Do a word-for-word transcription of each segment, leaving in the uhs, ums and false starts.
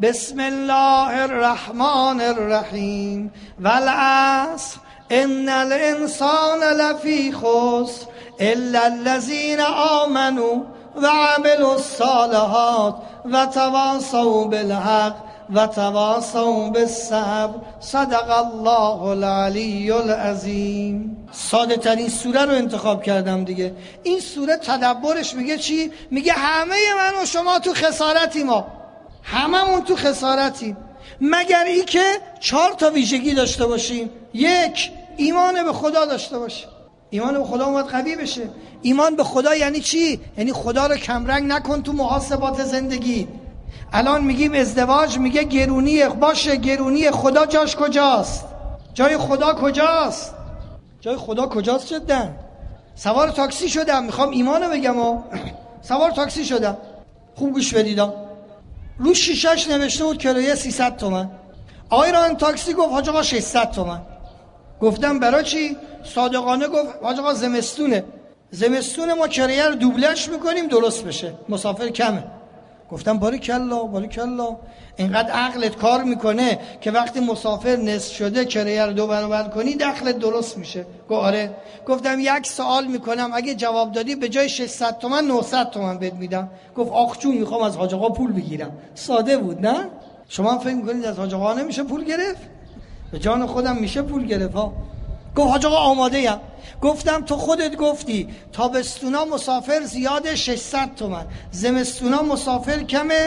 بسم الله الرحمن الرحیم والعصر ان الانسان لفی خسر الا الذین آمنوا وعملوا الصالحات وتواصوا بالحق وتواصوا بالصبر صدق الله العلی العظیم. ساده ترین سوره رو انتخاب کردم دیگه. این سوره تدبرش میگه چی؟ میگه همه من و شما تو خسارتیم، ما هممون تو خسارتیم، مگر ای که چهار تا ویژگی داشته باشیم. یک، ایمان به خدا داشته باشیم. ایمان به خدا باید قوی بشه. ایمان به خدا یعنی چی؟ یعنی خدا رو کمرنگ نکن تو محاسبات زندگی. الان میگیم ازدواج، میگه گرونی باشه، گرونی خدا جاش کجاست؟ جای خدا کجاست؟ جای خدا کجاست؟ جدا سوار تاکسی شدم، میخوام ایمانو بگم و سوار تاکسی شدم، خوب گوش بدیدم، رو شیشش نوشته بود کرایه سیصد تومن. آقای ران تاکسی گفت حاج آقا ششصد تومن. گفتم برای چی؟ صادقانه گفت حاج آقا زمستونه، زمستون ما کرایه رو دوبلش میکنیم درست بشه، مسافر کمه. گفتم باریکلا باریکلا، اینقدر عقلت کار میکنه که وقتی مسافر نصف شده کرایه رو دو برابر کنی دخلت درست میشه. گفت آره. گفتم یک سوال میکنم، اگه جواب دادی به جای ششصد تومن نهصد تومن بهت میدم. گفت آخ جون میخوام از حاج آقا پول بگیرم. ساده بود نه؟ شما هم فکر میکنید از حاج آقا نمیشه پول گرفت؟ به جان خودم میشه پول گرفت ها. گفت حاج آقا آماده ام. گفتم تو خودت گفتی تابستونا مسافر زیاده ششصد تومن، زمستونا مسافر کمه،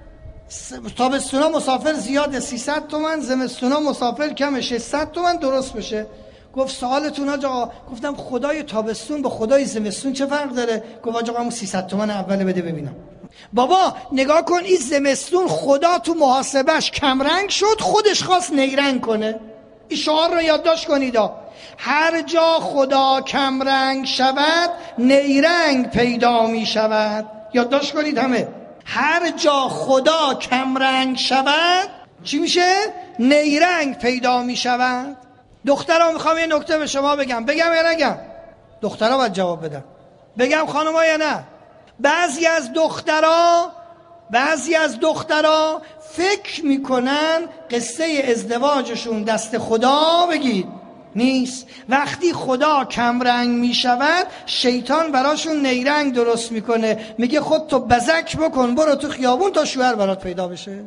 تابستونا مسافر زیاده سیصد تومن، زمستونا مسافر کمه ششصد تومن درست بشه. گفت سوالتون حاج آقا. گفتم خدای تابستون با خدای زمستون چه فرق داره؟ گفت حاج آقا همون سیصد تومن اول بده ببینم. بابا نگاه کن، این زمستون خدا تو محاسبش کمرنگ شد، خودش خواست نیرنگ کنه. این شعار رو یادداشت کنید، هر جا خدا کمرنگ شود نیرنگ پیدا می شود. یادداشت کنید همه، هر جا خدا کمرنگ شود چی میشه؟ نیرنگ پیدا می شود. دخترها میخوام یه نکته به شما بگم، بگم یا نگم؟ دخترها باید جواب بدن. بگم خانم‌ها یا نه؟ بعضی از دخترها بعضی از دخترها فکر میکنن قصه ازدواجشون دست خدا بگید نیست. وقتی خدا کمرنگ میشود شیطان براشون نیرنگ درست میکنه، میگه خود تو بزک بکن برو تو خیابون تا شوهر برات پیدا بشه.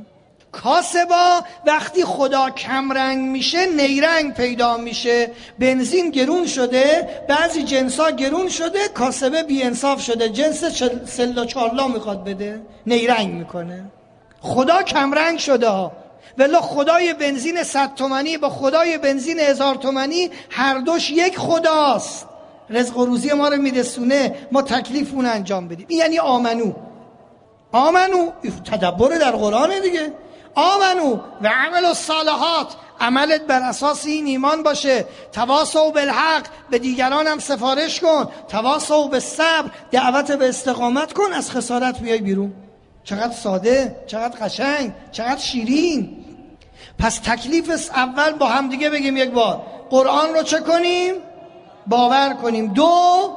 کاسبا وقتی خدا کمرنگ میشه نیرنگ پیدا میشه. بنزین گرون شده، بعضی جنسا گرون شده، کاسبه بی انصاف شده، جنس سلا چارلا میخواد بده، نیرنگ میکنه. خدا کمرنگ شده ها. ولی خدای بنزین صد تومنی با خدای بنزین هزار تومنی هر دوش یک خداست. رزق و روزی ما رو میرسونه، ما تکلیف اون انجام بدیم. این یعنی آمنو. آمنو تدبر در قرآن دیگه. آمنو و عمل الصالحات، عملت بر اساس این ایمان باشه. تواصوا بالحق، به دیگران هم سفارش کن. تواصوا بالصبر، دعوت به استقامت کن، از خسارت بیای بیرون. چقدر ساده، چقدر قشنگ، چقدر شیرین. پس تکلیف اول با هم دیگه بگیم یک بار، قرآن رو چه کنیم؟ باور کنیم. دو،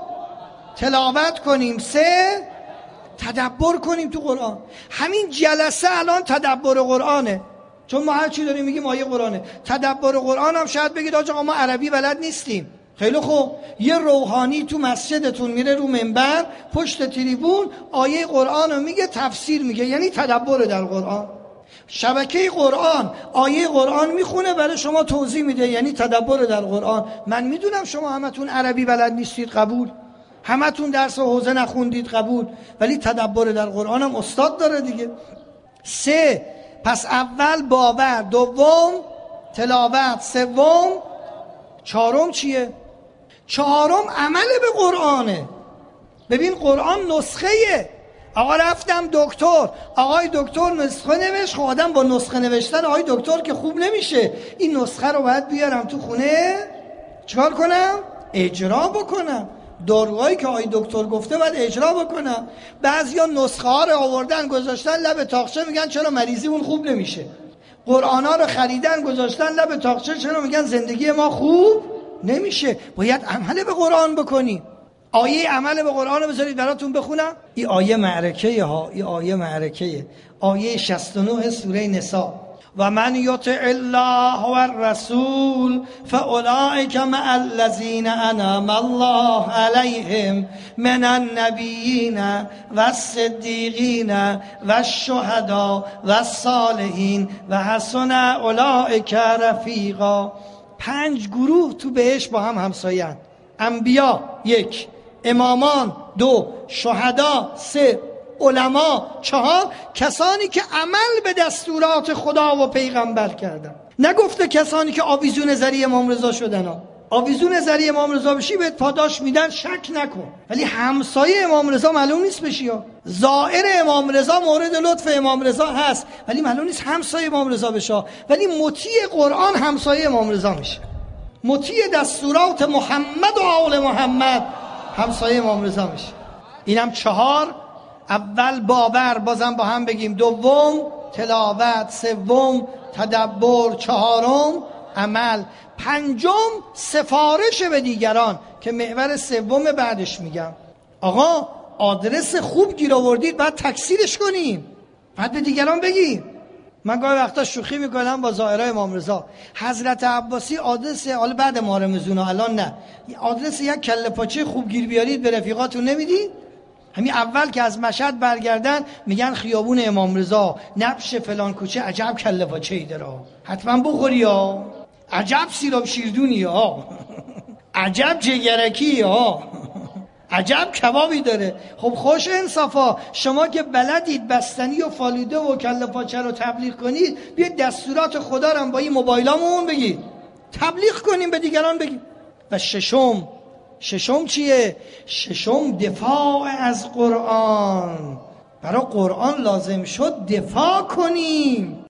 تلاوت کنیم. سه، تدبر کنیم تو قرآن. همین جلسه الان تدبر قرآنه، چون ما هر چی داریم میگیم آیه قرآنه. تدبر قرآن هم شاید بگید آقا ما عربی بلد نیستیم. خیلی خوب، یه روحانی تو مسجدتون میره رو منبر پشت تریبون آیه قرآن رو میگه، تفسیر میگه، یعنی تدبر در قرآن. شبکه قرآن آیه قرآن میخونه برای شما توضیح میده، یعنی تدبر در قرآن. من میدونم شما همتون عربی بلد نیستید، قبول. همتون درس و حوزه نخوندید، قبول. ولی تدبر در قرآن هم استاد داره دیگه. سه، پس اول باور، دوم تلاوت، سوم، چهارم چیه؟ چهارم عمل به قرآنه. ببین قرآن نسخه‌ایه. آقا رفتم دکتر، آقای دکتر نسخه نوشت. خب آدم با نسخه نوشتن آقای دکتر که خوب نمیشه. این نسخه رو باید بیارم تو خونه، چکار کنم؟ اجرا بکنم. داروهایی که آقای دکتر گفته باید اجرا بکنم. بعضیا نسخه ها رو آوردن گذاشتن لب تاقچه، میگن چرا مریضی اون خوب نمیشه. قرآن ها رو خریدن گذاشتن لب تاقچه، چرا میگن زندگی ما خوب نمیشه. باید عمل به قرآن بکنی. آیه عمل به قرآن رو بذارید براتون بخونم. این آیه معرکه ها، این آیه معرکه، آیه شصت و نه سوره نساء. و من یطع الله و الرسول فاولئک مع الذین انعم الله علیهم من النبیین و الصدیقین و الشهداء و الصالحین و حسن اولئک رفیقا. پنج گروه تو بهشت با هم همسایه‌اند. انبیا یک، امامان دو، شهدا سه، علما چهار، کسانی که عمل به دستورات خدا و پیغمبر کردن. نگفته کسانی که آویزون ذریع امام رضا شدن ها. آویزون ذریع امام رضا بشی بهت پاداش میدن، شک نکن، ولی همسایه امام رضا معلوم نیست بشی ها. زائر امام رضا مورد لطف امام رضا هست ولی معلوم نیست همسایه امام رضا بشه. ولی مطیع قرآن همسایه امام رضا میشه، مطیع دستورات محمد و آل محمد همسایه امام رضا میشه. اینم چهار. اول باور، بازم با هم بگیم. دوم تلاوت، سوم تدبر، چهارم عمل، پنجم سفارش به دیگران که محور سوم بعدش میگم. آقا آدرس خوب گیر آوردید بعد تکثیرش کنیم، بعد به دیگران بگیم. من گاهی وقتا شوخی میکنم با زائرای امام رضا. حضرت عباسی آدرس، حالا بعد ما رمزونا الان نه، آدرس یک کله پاچه خوب گیر بیارید به رفیقاتون نمیدید؟ همین اول که از مشهد برگردن میگن خیابون امام رضا، نبش فلان کوچه، عجب کله پاچه ای داره، حتما بخوری ها، عجب سیراب شیردونی ها، عجب جگرکی ها، عجب کبابی داره. خب خوش انصافا، شما که بلدید بستنی و فالوده و کله پاچه رو تبلیغ کنید، بیاید دستورات خدا رو با این موبایلامون بگید، تبلیغ کنیم به دیگران بگید. و ششم ششم چیه؟ ششم دفاع از قرآن. برای قرآن لازم شد دفاع کنیم.